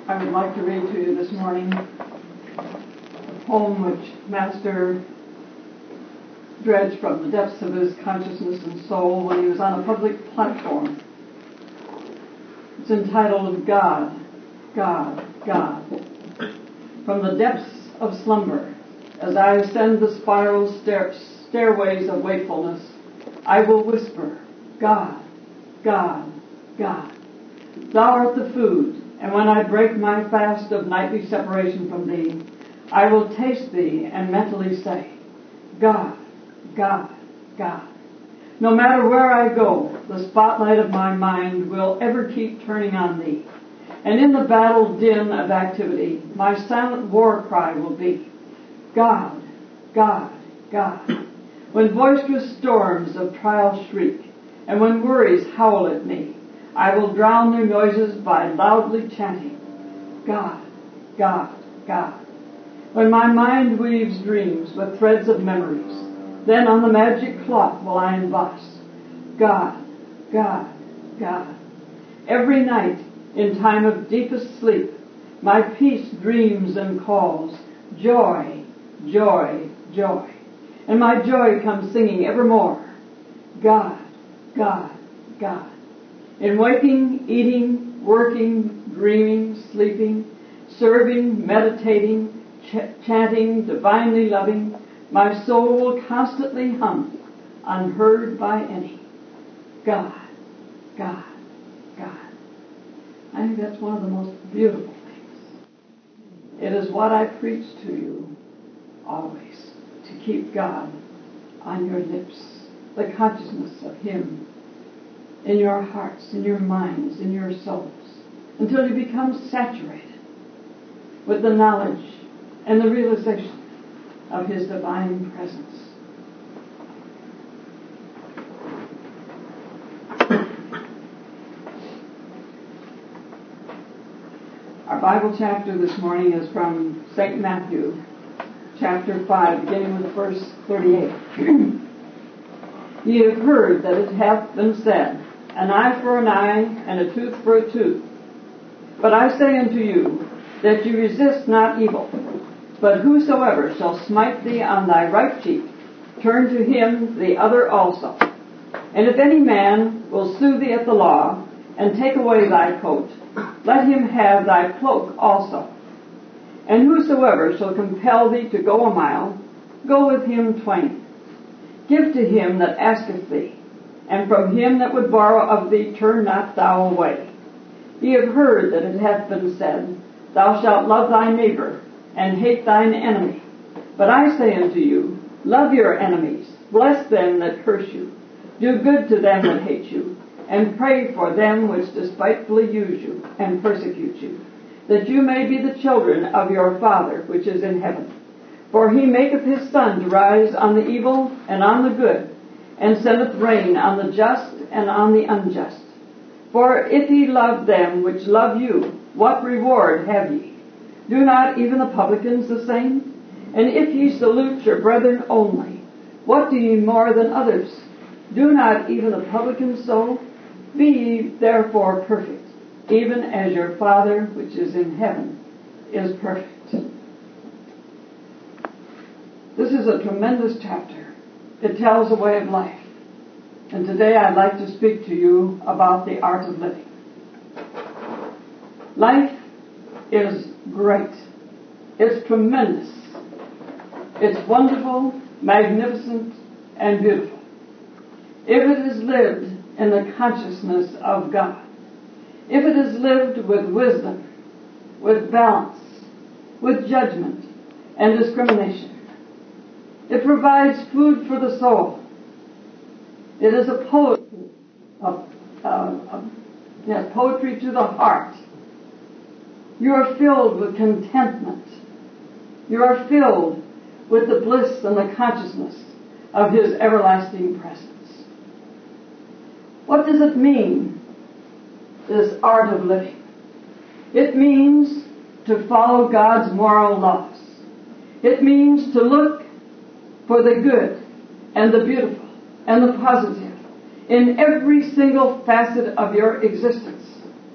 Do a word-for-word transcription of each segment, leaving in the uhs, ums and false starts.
I would like to read to you this morning a poem which Master dredged from the depths of his consciousness and soul when he was on a public platform. It's entitled, God, God, God. From the depths of slumber, as I ascend the spiral stair- stairways of wakefulness, I will whisper, God, God, God. Thou art the food, and when I break my fast of nightly separation from thee, I will taste thee and mentally say, God, God, God. No matter where I go, the spotlight of my mind will ever keep turning on thee. And in the battle din of activity, my silent war cry will be, God, God, God. When boisterous storms of trial shriek, and when worries howl at me, I will drown their noises by loudly chanting, God, God, God. When my mind weaves dreams with threads of memories, then on the magic clock will I emboss, God, God, God. Every night, in time of deepest sleep, my peace dreams and calls, joy, joy, joy. And my joy comes singing evermore, God, God, God. In waking, eating, working, dreaming, sleeping, serving, meditating, ch- chanting, divinely loving, my soul will constantly hum, unheard by any, God, God, God. I think that's one of the most beautiful things. It is what I preach to you always, to keep God on your lips, the consciousness of Him in your hearts, in your minds, in your souls, until you become saturated with the knowledge and the realization of His divine presence. Our Bible chapter this morning is from Saint Matthew, chapter five, beginning with verse thirty-eight. Ye have heard that it hath been said, an eye for an eye, and a tooth for a tooth. But I say unto you, that ye resist not evil, but whosoever shall smite thee on thy right cheek, turn to him the other also. And if any man will sue thee at the law, and take away thy coat, let him have thy cloak also. And whosoever shall compel thee to go a mile, go with him twain. Give to him that asketh thee, and from him that would borrow of thee turn not thou away. Ye have heard that it hath been said, Thou shalt love thy neighbor, and hate thine enemy. But I say unto you, love your enemies, bless them that curse you, do good to them that hate you, and pray for them which despitefully use you and persecute you, that you may be the children of your Father which is in heaven. For he maketh his sun to rise on the evil and on the good, and sendeth rain on the just and on the unjust. For if ye love them which love you, what reward have ye? Do not even the publicans the same? And if ye salute your brethren only, what do ye more than others? Do not even the publicans so? Be ye therefore perfect, even as your Father which is in heaven is perfect. This is a tremendous chapter. It tells a way of life. And today I'd like to speak to you about the art of living. Life is great. It's tremendous. It's wonderful, magnificent, and beautiful. If it is lived in the consciousness of God, if it is lived with wisdom, with balance, with judgment and discrimination, it provides food for the soul. It is a poetry, a, a, a, yes, poetry to the heart. You are filled with contentment. You are filled with the bliss and the consciousness of His everlasting presence. What does it mean, this art of living? It means to follow God's moral laws. It means to look for the good and the beautiful and the positive in every single facet of your existence.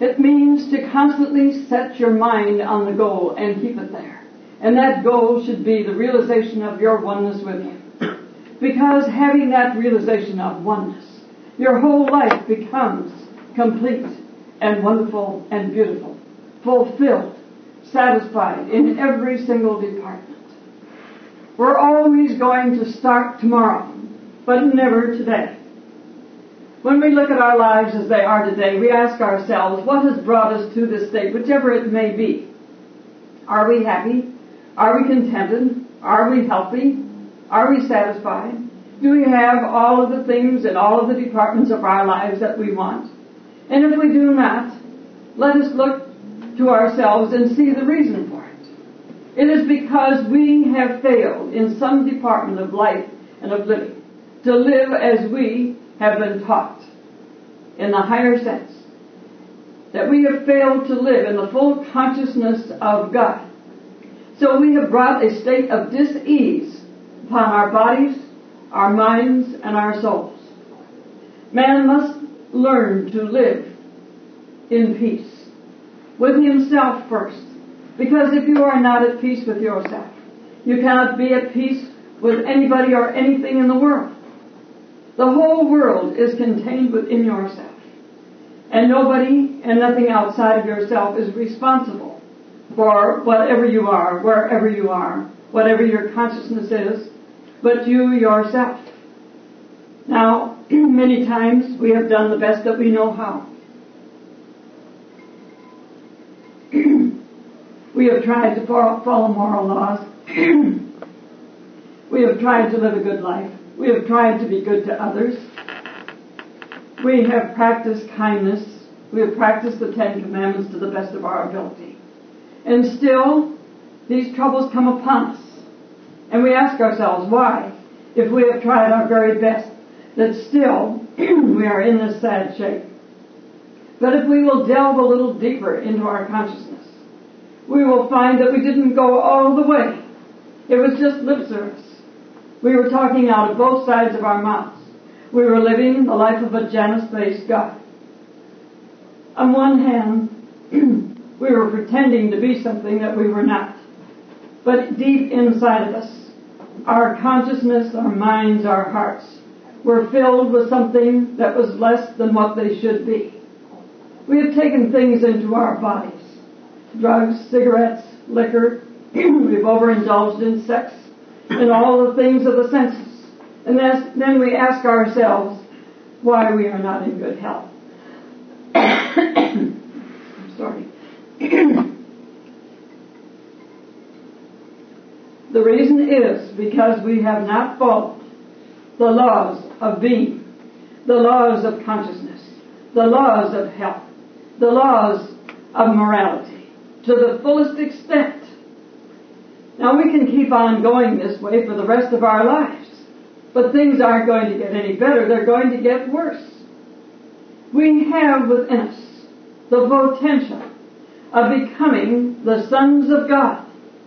It means to constantly set your mind on the goal and keep it there. And that goal should be the realization of your oneness with Him. Because having that realization of oneness, your whole life becomes complete and wonderful and beautiful, fulfilled, satisfied in every single department. We're always going to start tomorrow, but never today. When we look at our lives as they are today, we ask ourselves, what has brought us to this state, whichever it may be? Are we happy? Are we contented? Are we healthy? Are we satisfied? Do we have all of the things in all of the departments of our lives that we want? And if we do not, let us look to ourselves and see the reason for it. It is because we have failed in some department of life and of living to live as we have been taught in the higher sense. That we have failed to live in the full consciousness of God. So we have brought a state of dis-ease upon our bodies, our minds, and our souls. Man must learn to live in peace with himself first. Because if you are not at peace with yourself, you cannot be at peace with anybody or anything in the world. The whole world is contained within yourself. And nobody and nothing outside of yourself is responsible for whatever you are, wherever you are, whatever your consciousness is, but you yourself. Now, many times we have done the best that we know how. We have tried to follow moral laws. We have tried to live a good life. We have tried to be good to others. We have practiced kindness. We have practiced the Ten Commandments to the best of our ability. And still, these troubles come upon us. And we ask ourselves, why, if we have tried our very best, that still we are in this sad shape? But if we will delve a little deeper into our consciousness, we will find that we didn't go all the way. It was just lip service. We were talking out of both sides of our mouths. We were living the life of a Janus-based God. On one hand, we were pretending to be something that we were not. But deep inside of us, our consciousness, our minds, our hearts were filled with something that was less than what they should be. We have taken things into our bodies. Drugs, cigarettes, liquor. We've overindulged in sex and all the things of the senses. And then we ask ourselves why we are not in good health. I'm sorry. The reason is because we have not followed the laws of being, the laws of consciousness, the laws of health, the laws of morality to the fullest extent. Now we can keep on going this way for the rest of our lives, but things aren't going to get any better. They're going to get worse. We have within us the potential of becoming the sons of God.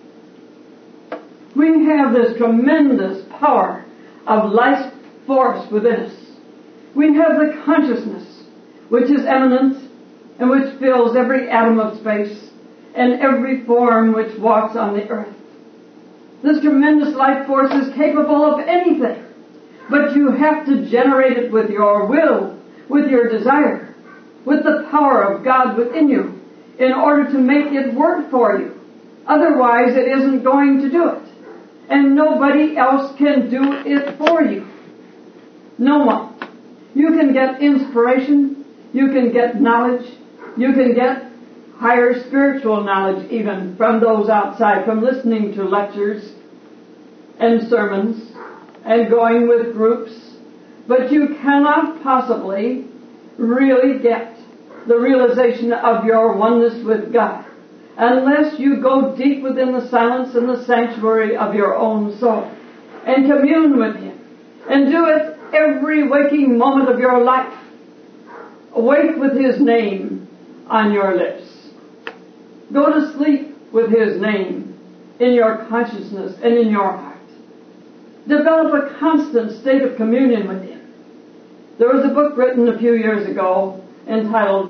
We have this tremendous power of life force within us. We have the consciousness which is eminent and which fills every atom of space and every form which walks on the earth. This tremendous life force is capable of anything, but you have to generate it with your will, with your desire, with the power of God within you in order to make it work for you. Otherwise, it isn't going to do it. And nobody else can do it for you. No one. You can get inspiration, you can get knowledge, you can get higher spiritual knowledge even from those outside, from listening to lectures and sermons and going with groups, but you cannot possibly really get the realization of your oneness with God unless you go deep within the silence and the sanctuary of your own soul and commune with Him and do it every waking moment of your life. Awake with His name on your lips. Go to sleep with His name in your consciousness and in your heart. Develop a constant state of communion with Him. There was a book written a few years ago entitled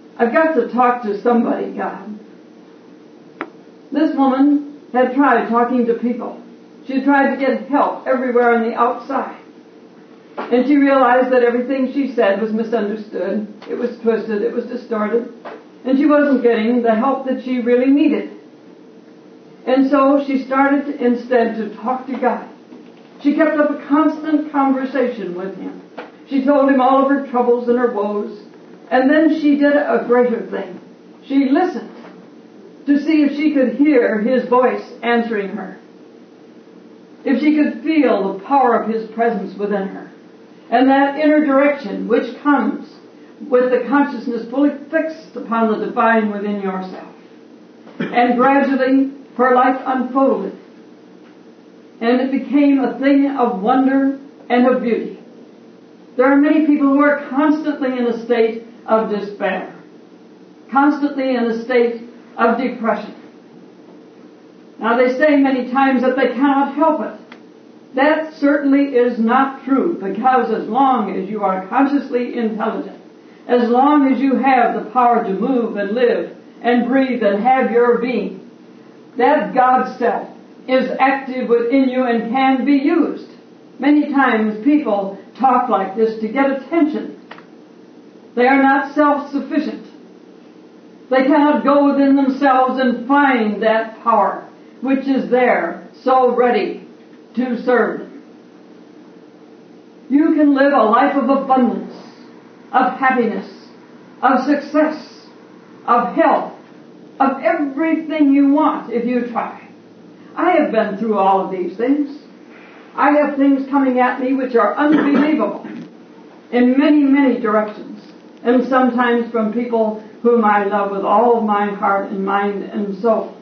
I've got to talk to somebody, God. This woman had tried talking to people. She tried to get help everywhere on the outside. And she realized that everything she said was misunderstood. It was twisted. It was distorted. And she wasn't getting the help that she really needed. And so she started to, instead to talk to God. She kept up a constant conversation with Him. She told Him all of her troubles and her woes. And then she did a greater thing. She listened to see if she could hear His voice answering her. If she could feel the power of His presence within her. And that inner direction which comes with the consciousness fully fixed upon the divine within yourself. And gradually her life unfolded. And it became a thing of wonder and of beauty. There are many people who are constantly in a state of despair. Constantly in a state of depression. Now they say many times that they cannot help it. That certainly is not true, because as long as you are consciously intelligent, as long as you have the power to move and live and breathe and have your being, that God self is active within you and can be used. Many times people talk like this to get attention. They are not self-sufficient. They cannot go within themselves and find that power which is there, so ready to serve them. You can live a life of abundance, of happiness, of success, of health, of everything you want if you try. I have been through all of these things. I have things coming at me which are unbelievable in many, many directions, and sometimes from people whom I love with all of my heart and mind and soul.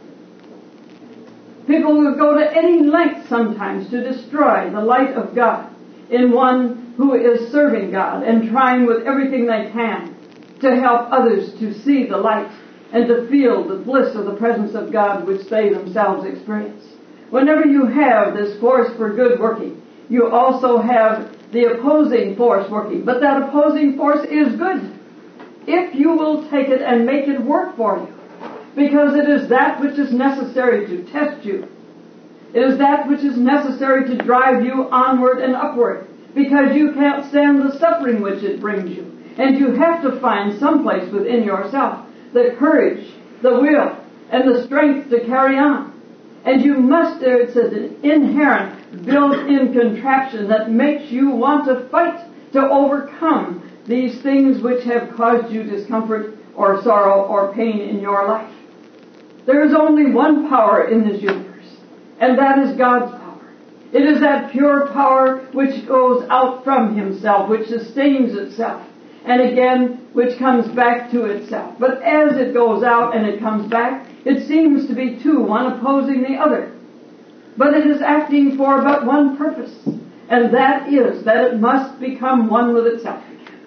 People will go to any length sometimes to destroy the light of God in one who is serving God and trying with everything they can to help others to see the light and to feel the bliss of the presence of God which they themselves experience. Whenever you have this force for good working, you also have the opposing force working. But that opposing force is good if you will take it and make it work for you. Because it is that which is necessary to test you. It is that which is necessary to drive you onward and upward. Because you can't stand the suffering which it brings you. And you have to find someplace within yourself the courage, the will, and the strength to carry on. And you must, it's an inherent, built-in contraption that makes you want to fight to overcome these things which have caused you discomfort or sorrow or pain in your life. There is only one power in this universe, and that is God's power. It is that pure power which goes out from Himself, which sustains itself, and again, which comes back to itself. But as it goes out and it comes back, it seems to be two, one opposing the other. But it is acting for but one purpose, and that is that it must become one with itself again.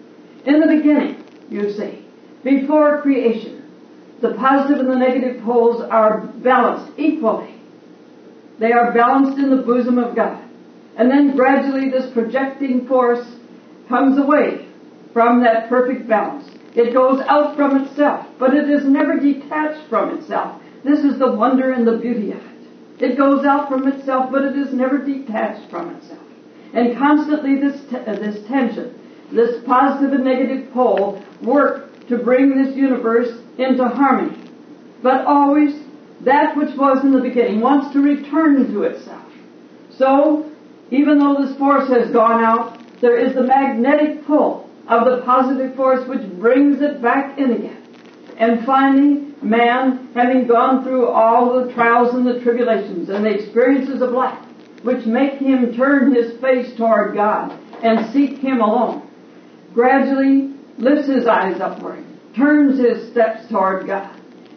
In the beginning, you see, before creation, the positive and the negative poles are balanced equally. They are balanced in the bosom of God. And then gradually this projecting force comes away from that perfect balance. It goes out from itself, but it is never detached from itself. This is the wonder and the beauty of it. It goes out from itself, but it is never detached from itself. And constantly this t- uh, this tension, this positive and negative pole, work to bring this universe into harmony. But always that which was in the beginning wants to return to itself. So, even though this force has gone out, there is the magnetic pull of the positive force which brings it back in again. And finally, man, having gone through all the trials and the tribulations and the experiences of life, which make him turn his face toward God and seek Him alone, gradually lifts his eyes upward, turns his steps toward God,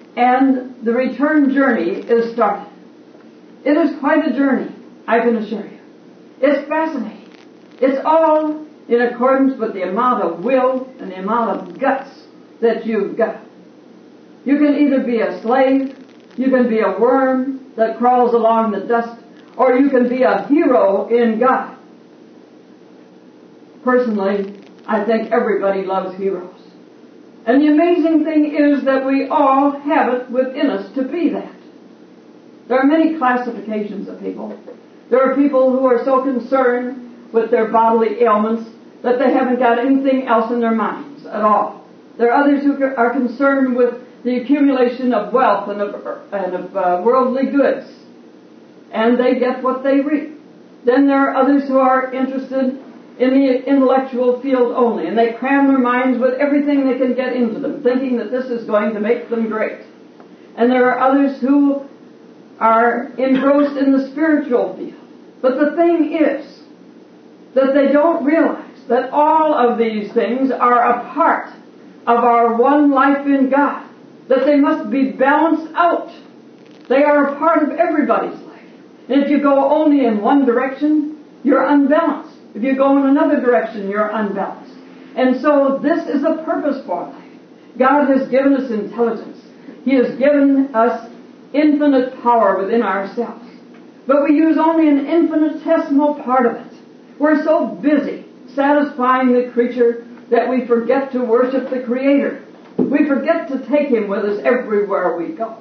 and the return journey is started. It is quite a journey, I can assure you. It's fascinating. It's all in accordance with the amount of will and the amount of guts that you've got. You can either be a slave, you can be a worm that crawls along the dust, or you can be a hero in God. Personally, I think everybody loves heroes. And the amazing thing is that we all have it within us to be that. There are many classifications of people. There are people who are so concerned with their bodily ailments that they haven't got anything else in their minds at all. There are others who are concerned with the accumulation of wealth and of, and of uh, worldly goods, and they get what they reap. Then there are others who are interested in the intellectual field only, and they cram their minds with everything they can get into them, thinking that this is going to make them great. And there are others who are engrossed in the spiritual field. But the thing is that they don't realize that all of these things are a part of our one life in God, that they must be balanced out. They are a part of everybody's life. And if you go only in one direction, you're unbalanced. If you go in another direction, you're unbalanced. And so this is a purpose for life. God has given us intelligence. He has given us infinite power within ourselves. But we use only an infinitesimal part of it. We're so busy satisfying the creature that we forget to worship the Creator. We forget to take Him with us everywhere we go.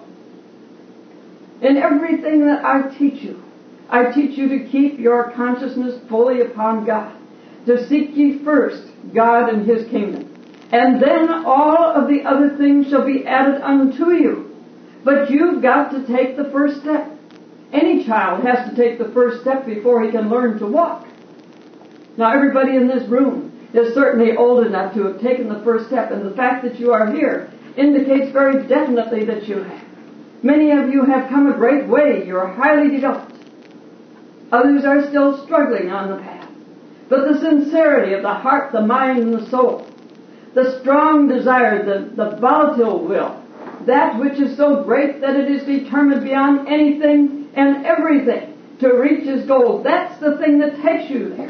In everything that I teach you, I teach you to keep your consciousness fully upon God, to seek ye first God and His kingdom, and then all of the other things shall be added unto you. But you've got to take the first step. Any child has to take the first step before he can learn to walk. Now, everybody in this room is certainly old enough to have taken the first step, and the fact that you are here indicates very definitely that you have. Many of you have come a great way. You're highly developed. Others are still struggling on the path. But the sincerity of the heart, the mind, and the soul, the strong desire, the, the volatile will, that which is so great that it is determined beyond anything and everything to reach His goal, that's the thing that takes you there.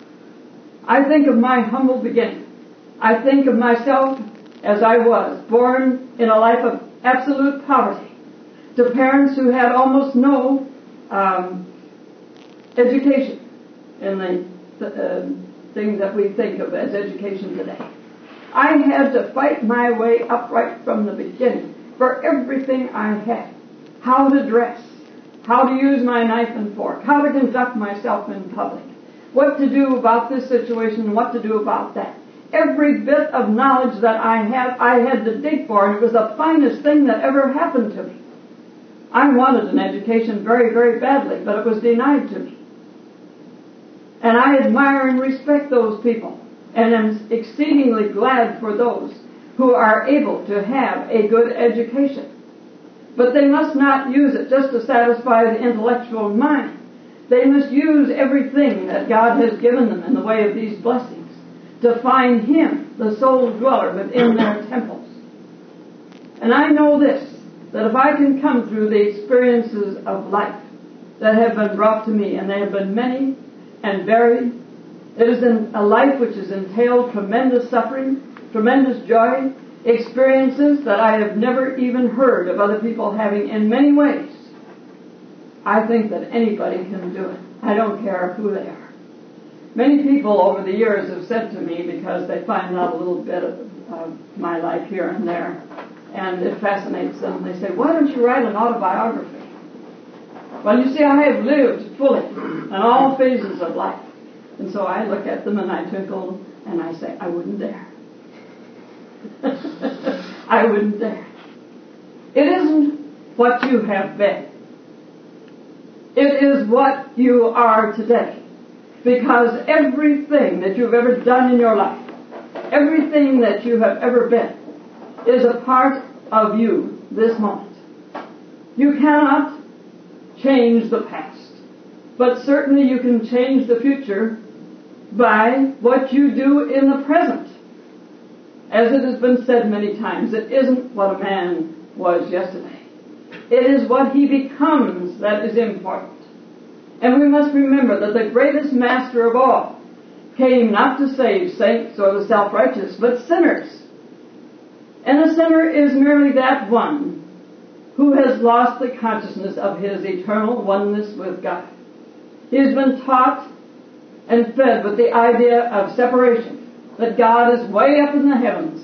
I think of my humble beginning. I think of myself as I was, born in a life of absolute poverty, to parents who had almost no um, education in the uh, things that we think of as education today. I had to fight my way up right from the beginning for everything I had. How to dress, how to use my knife and fork, how to conduct myself in public, what to do about this situation and what to do about that. Every bit of knowledge that I have, I had to dig for, and it was the finest thing that ever happened to me. I wanted an education very, very badly, but it was denied to me. And I admire and respect those people, and am exceedingly glad for those who are able to have a good education. But they must not use it just to satisfy the intellectual mind. They must use everything that God has given them in the way of these blessings to find Him, the sole dweller, within their temples. And I know this, that if I can come through the experiences of life that have been brought to me, and they have been many and varied, it is in a life which has entailed tremendous suffering, tremendous joy, experiences that I have never even heard of other people having in many ways. I think that anybody can do it. I don't care who they are. Many people over the years have said to me, because they find out a little bit of, of my life here and there, and it fascinates them, they say, why don't you write an autobiography? Well, you see, I have lived fully in all phases of life. And so I look at them and I twinkle and I say, I wouldn't dare. I wouldn't dare. It isn't what you have been. It is what you are today. Because everything that you've ever done in your life, everything that you have ever been, is a part of you this moment. You cannot change the past, but certainly you can change the future by what you do in the present. As it has been said many times, it isn't what a man was yesterday. It is what he becomes that is important. And we must remember that the greatest master of all came not to save saints or the self-righteous, but sinners. And the sinner is merely that one who has lost the consciousness of his eternal oneness with God. He has been taught and fed with the idea of separation, that God is way up in the heavens,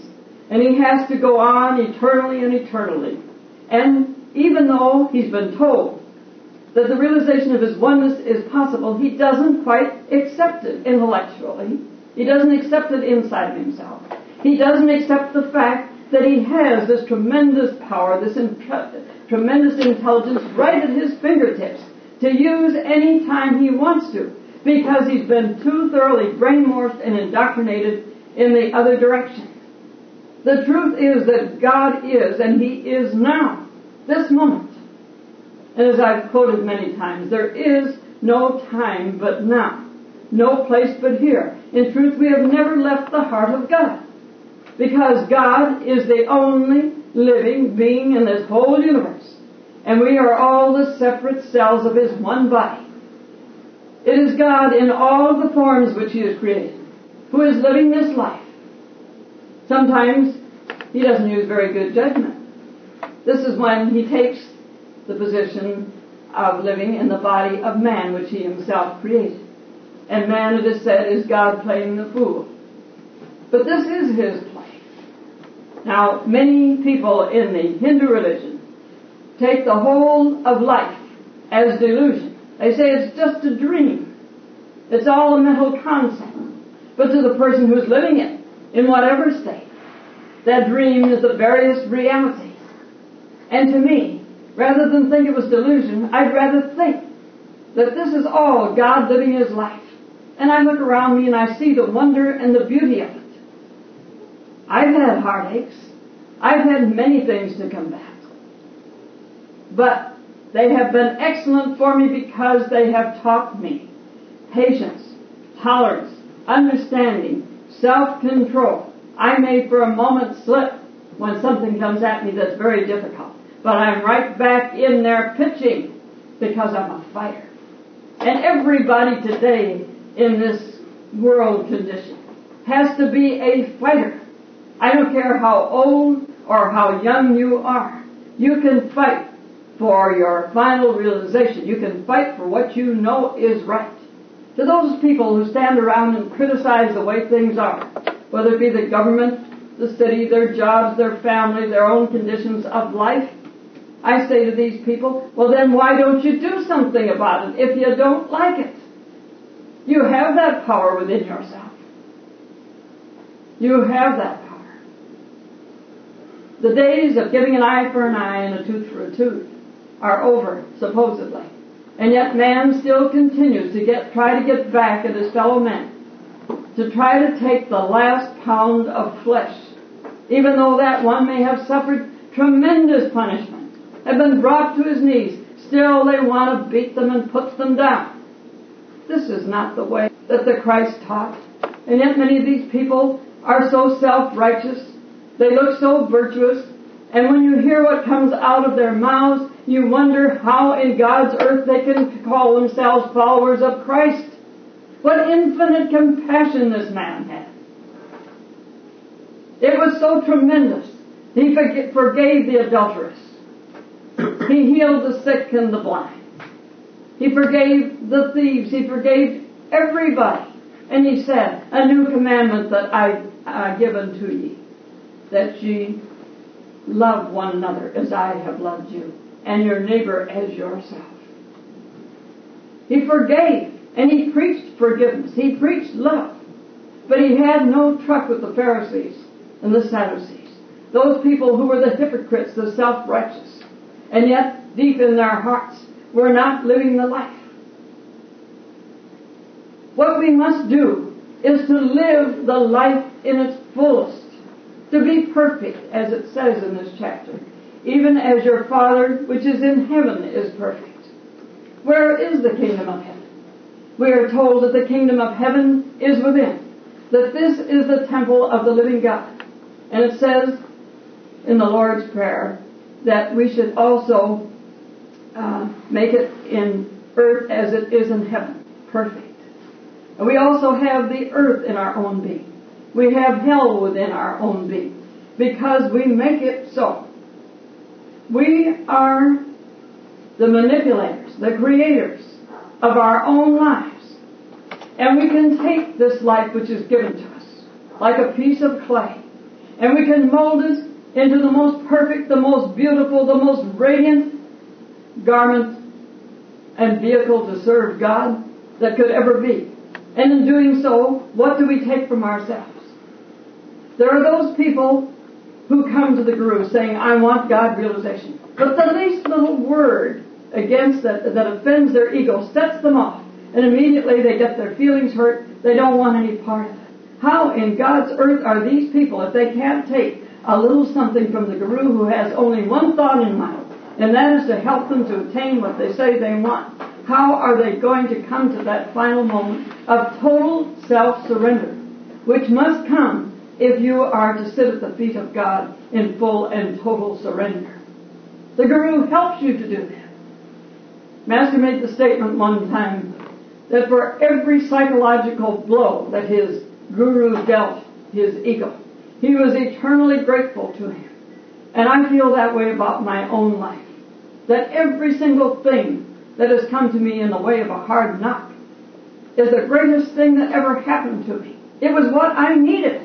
And he has to go on eternally and eternally. And even though he's been told that the realization of his oneness is possible, he doesn't quite accept it intellectually. He doesn't accept it inside of himself. He doesn't accept the fact that he has this tremendous power, this in- tremendous intelligence right at his fingertips to use any time he wants to, because he's been too thoroughly brainwashed and indoctrinated in the other direction. The truth is that God is, and he is now, this moment. And as I've quoted many times, there is no time but now, no place but here. In truth, we have never left the heart of God, because God is the only living being in this whole universe, and we are all the separate cells of his one body. It is God in all the forms which he has created, who is living this life. Sometimes he doesn't use very good judgment. This is when he takes the position of living in the body of man, which he himself created. And man, it is said, is God playing the fool. But this is his play. Now, many people in the Hindu religion take the whole of life as delusion. They say it's just a dream. It's all a mental concept. But to the person who's living it, in whatever state, that dream is the veriest reality. And to me, rather than think it was delusion, I'd rather think that this is all God living his life. And I look around me and I see the wonder and the beauty of it. I've had heartaches. I've had many things to combat. But they have been excellent for me because they have taught me patience, tolerance, understanding, self-control. I may for a moment slip when something comes at me that's very difficult. But I'm right back in there pitching because I'm a fighter. And everybody today in this world condition has to be a fighter. I don't care how old or how young you are. You can fight for your final realization. You can fight for what you know is right. To those people who stand around and criticize the way things are, whether it be the government, the city, their jobs, their family, their own conditions of life, I say to these people, well then why don't you do something about it if you don't like it? You have that power within yourself. You have that power. The days of giving an eye for an eye and a tooth for a tooth are over, supposedly. And yet man still continues to get try to get back at his fellow men, to try to take the last pound of flesh, even though that one may have suffered tremendous punishment, have been brought to his knees. Still they want to beat them and put them down. This is not the way that the Christ taught. And yet many of these people are so self-righteous. They look so virtuous. And when you hear what comes out of their mouths, you wonder how in God's earth they can call themselves followers of Christ. What infinite compassion this man had. It was so tremendous. He forgave the adulteress. He healed the sick and the blind. He forgave the thieves. He forgave everybody. And he said, a new commandment that I uh, give unto ye, that ye love one another as I have loved you, and your neighbor as yourself. He forgave, and he preached forgiveness. He preached love. But he had no truck with the Pharisees and the Sadducees, those people who were the hypocrites, the self-righteous, and yet deep in their hearts were not living the life. What we must do is to live the life in its fullest, to be perfect, as it says in this chapter, even as your Father which is in heaven is perfect. Where is the kingdom of heaven? We are told that the kingdom of heaven is within, that this is the temple of the living God. And it says in the Lord's Prayer that we should also uh, make it in earth as it is in heaven, perfect. And we also have the earth in our own being. We have hell within our own being, because we make it so. We are the manipulators, the creators of our own lives. And we can take this life which is given to us, like a piece of clay, And we can mold us into the most perfect, the most beautiful, the most radiant garment and vehicle to serve God that could ever be. And in doing so, what do we take from ourselves? There are those people who come to the Guru saying, I want God realization. But the least little word against that that offends their ego sets them off. And immediately they get their feelings hurt. They don't want any part of it. How in God's earth are these people if they can't take a little something from the Guru who has only one thought in mind, and that is to help them to attain what they say they want? How are they going to come to that final moment of total self-surrender, which must come if you are to sit at the feet of God in full and total surrender? The Guru helps you to do that. Master made the statement one time that for every psychological blow that his Guru dealt his ego, he was eternally grateful to him. And I feel that way about my own life. That every single thing that has come to me in the way of a hard knock is the greatest thing that ever happened to me. It was what I needed.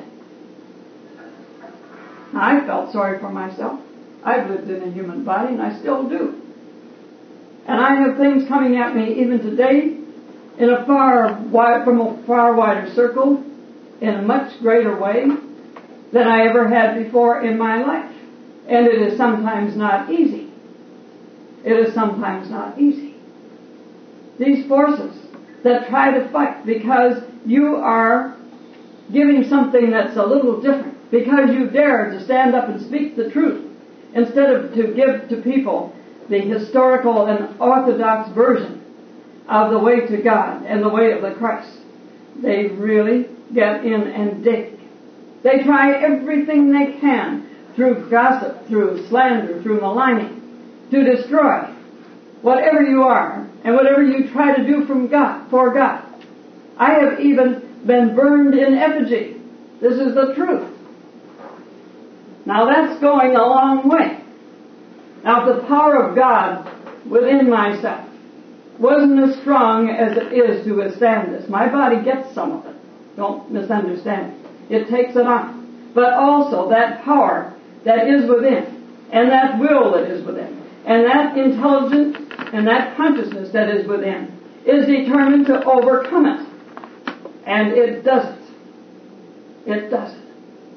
I felt sorry for myself. I've lived in a human body, and I still do. And I have things coming at me even today in a far wide, from a far wider circle, in a much greater way than I ever had before in my life. And it is sometimes not easy. It is sometimes not easy. These forces that try to fight because you are giving something that's a little different, because you dare to stand up and speak the truth, instead of to give to people the historical and orthodox version of the way to God and the way of the Christ. They really get in and dig. They try everything they can through gossip, through slander, through maligning, to destroy whatever you are and whatever you try to do from God, for God. I have even been burned in effigy. This is the truth. Now that's going a long way. Now if the power of God within myself wasn't as strong as it is to withstand this, my body gets some of it. Don't misunderstand. It takes it on. But also that power that is within, and that will that is within, and that intelligence and that consciousness that is within is determined to overcome it. And it does it. It does it.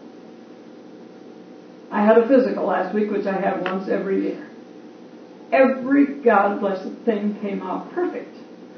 I had a physical last week, which I have once every year. Every God-blessed thing came out perfect.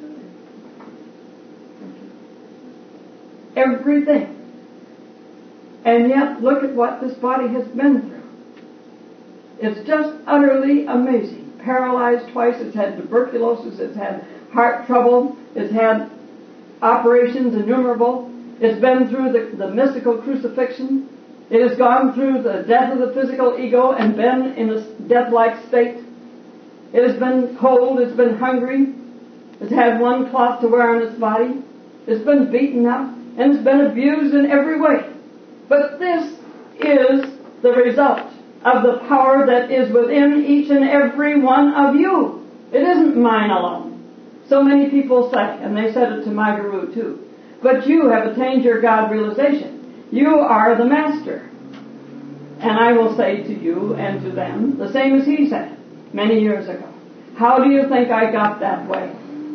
Everything. And yet, look at what this body has been through. It's just utterly amazing. Paralyzed twice, it's had tuberculosis, it's had heart trouble, it's had operations innumerable. It's been through the, the mystical crucifixion. It has gone through the death of the physical ego and been in a death-like state. It has been cold, it's been hungry, it's had one cloth to wear on its body, it's been beaten up, and it's been abused in every way. But this is the result of the power that is within each and every one of you. It isn't mine alone. So many people say, and they said it to my Guru too, but you have attained your God realization. You are the master. And I will say to you and to them the same as he said many years ago. How do you think I got that way?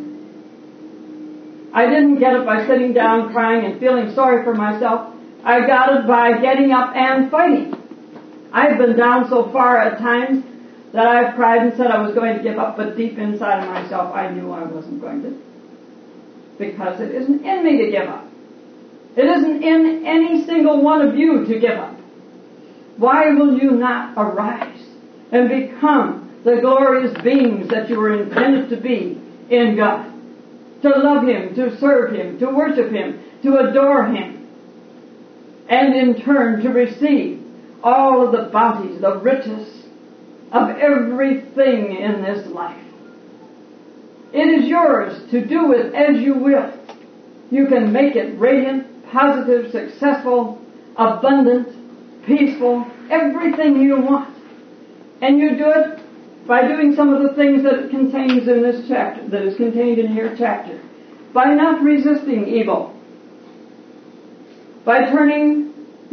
I didn't get it by sitting down crying and feeling sorry for myself. I got it by getting up and fighting. I've been down so far at times that I've cried and said I was going to give up, but deep inside of myself I knew I wasn't going to. Because it isn't in me to give up. It isn't in any single one of you to give up. Why will you not arise and become the glorious beings that you were intended to be in God? To love Him, to serve Him, to worship Him, to adore Him, and in turn to receive all of the bounties, the riches of everything in this life. It is yours to do it as you will. You can make it radiant, positive, successful, abundant, peaceful, everything you want. And you do it by doing some of the things that it contains in this chapter, that is contained in your chapter. By not resisting evil. By turning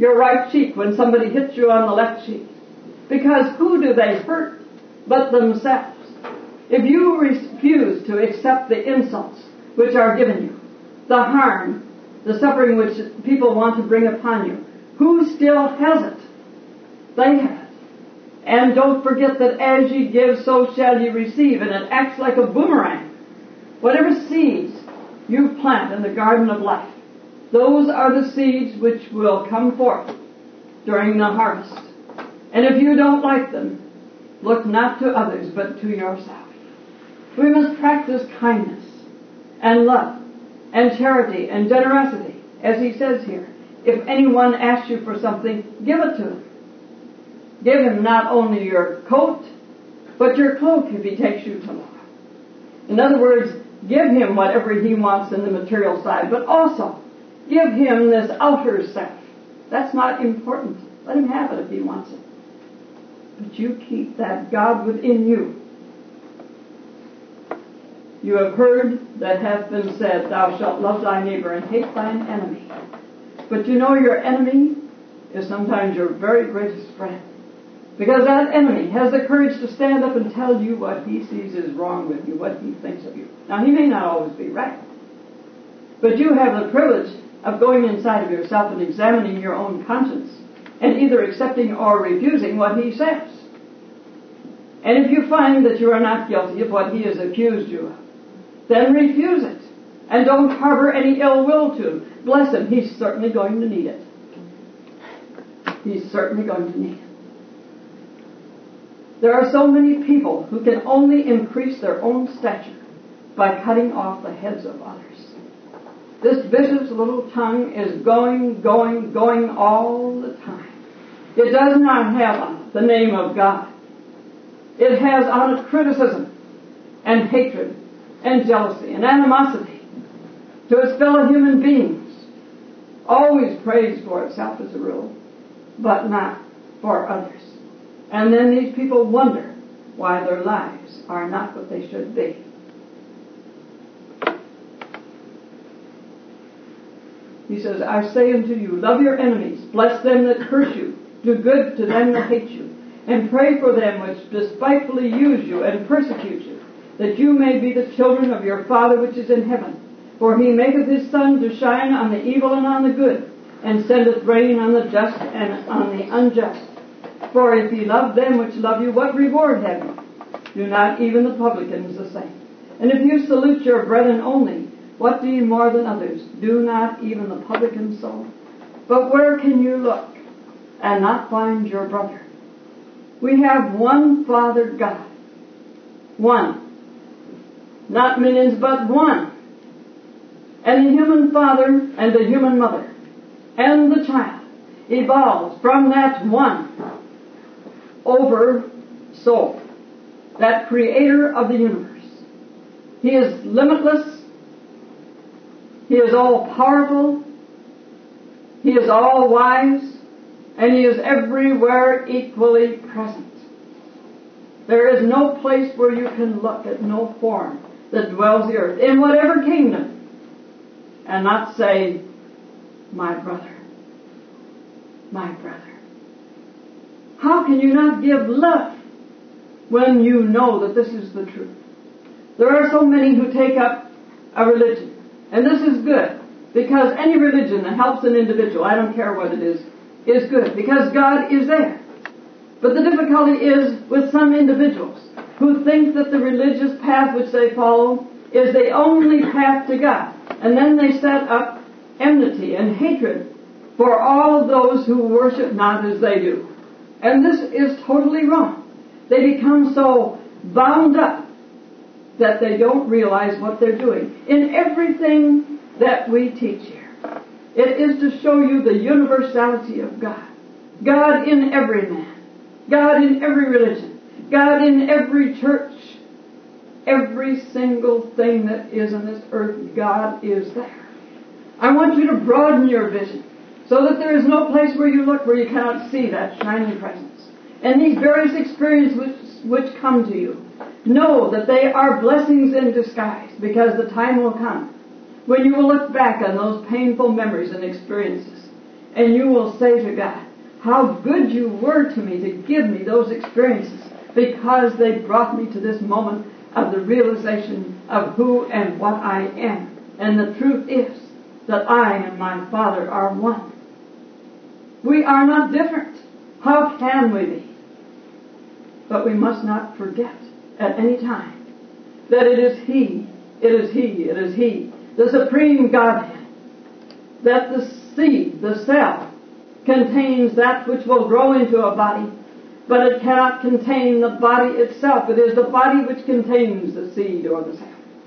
your right cheek when somebody hits you on the left cheek. Because who do they hurt but themselves? If you refuse to accept the insults which are given you, the harm, the suffering which people want to bring upon you, who still has it? They have it. And don't forget that as ye give, so shall ye receive. And it acts like a boomerang. Whatever seeds you plant in the garden of life, those are the seeds which will come forth during the harvest. And if you don't like them, look not to others, but to yourself. We must practice kindness and love and charity and generosity, as he says here. If anyone asks you for something, give it to him. Give him not only your coat, but your cloak if he takes you to law. In other words, give him whatever he wants in the material side, but also give him this outer self. That's not important. Let him have it if he wants it. But you keep that God within you. You have heard that hath been said, thou shalt love thy neighbor and hate thine enemy. But you know your enemy is sometimes your very greatest friend. Because that enemy has the courage to stand up and tell you what he sees is wrong with you, what he thinks of you. Now, he may not always be right. But you have the privilege of going inside of yourself and examining your own conscience and either accepting or refusing what he says. And if you find that you are not guilty of what he has accused you of, then refuse it. And don't harbor any ill will to him. Bless him. He's certainly going to need it. He's certainly going to need it. There are so many people who can only increase their own stature by cutting off the heads of others. This vicious little tongue is going, going, going all the time. It does not have on it the name of God. It has on it criticism and hatred and jealousy and animosity to its fellow human beings. Always praise for itself as a rule, but not for others. And then these people wonder why their lives are not what they should be. He says, I say unto you, love your enemies, bless them that curse you, do good to them that hate you, and pray for them which despitefully use you and persecute you, that you may be the children of your Father which is in heaven. For he maketh his sun to shine on the evil and on the good, and sendeth rain on the just and on the unjust. For if ye love them which love you, what reward have you? Do not even the publicans the same? And if you salute your brethren only, what do ye more than others? Do not even the publicans so? But where can you look and not find your brother? We have one Father God. One. Not millions, but one. And the human father and the human mother and the child evolves from that one over soul, that creator of the universe. He is limitless. He is all powerful. He is all wise. And he is everywhere equally present. There is no place where you can look at no form that dwells the earth, in whatever kingdom, and not say, my brother, my brother. How can you not give love when you know that this is the truth? There are so many who take up a religion, and this is good, because any religion that helps an individual, I don't care what it is, is good, because God is there. But the difficulty is with some individuals who think that the religious path which they follow is the only path to God. And then they set up enmity and hatred for all those who worship not as they do. And this is totally wrong. They become so bound up that they don't realize what they're doing. In everything that we teach here, it is to show you the universality of God. God in every man. God in every religion. God in every church. Every single thing that is on this earth, God is there. I want you to broaden your vision so that there is no place where you look where you cannot see that shining presence. And these various experiences which, which come to you, know that they are blessings in disguise, because the time will come when you will look back on those painful memories and experiences And you will say to God, how good you were to me to give me those experiences, because they brought me to this moment of the realization of who and what I am. And the truth is that I and my Father are one. We are not different. How can we be? But we must not forget at any time that it is He, it is He, it is He, the Supreme Godhead, that the seed, the cell, contains that which will grow into a body, but it cannot contain the body itself. It is the body which contains the seed or the cell.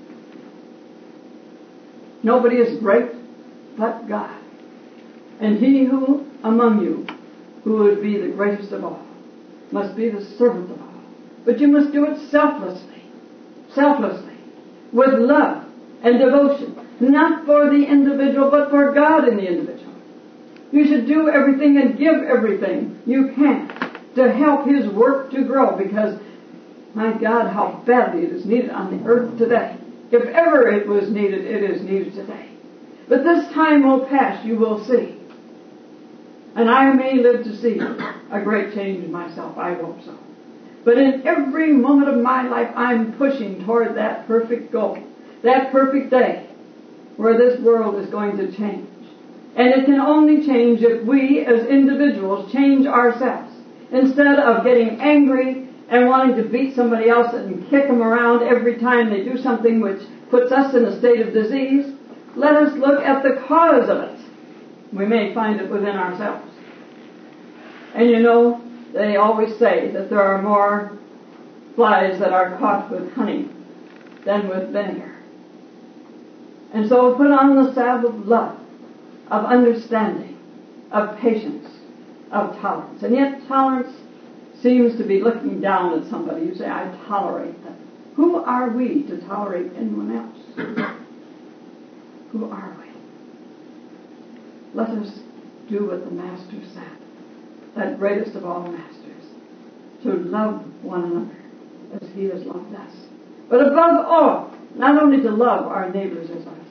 Nobody is great but God. And he who among you, who would be the greatest of all, must be the servant of all. But you must do it selflessly, selflessly, with love and devotion, not for the individual, but for God in the individual. You should do everything and give everything you can to help His work to grow, because, my God, how badly it is needed on the earth today. If ever it was needed, it is needed today. But this time will pass, you will see. And I may live to see a great change in myself. I hope so. But in every moment of my life, I'm pushing toward that perfect goal, that perfect day, where this world is going to change. And it can only change if we, as individuals, change ourselves. Instead of getting angry and wanting to beat somebody else and kick them around every time they do something which puts us in a state of disease, let us look at the cause of it. We may find it within ourselves. And you know, they always say that there are more flies that are caught with honey than with vinegar. And so put on the salve of love, of understanding, of patience, of tolerance. And yet tolerance seems to be looking down at somebody. You say, I tolerate them. Who are we to tolerate anyone else? Who are we? Let us do what the Master said, that greatest of all masters, to love one another as He has loved us. But above all, not only to love our neighbors as ourselves,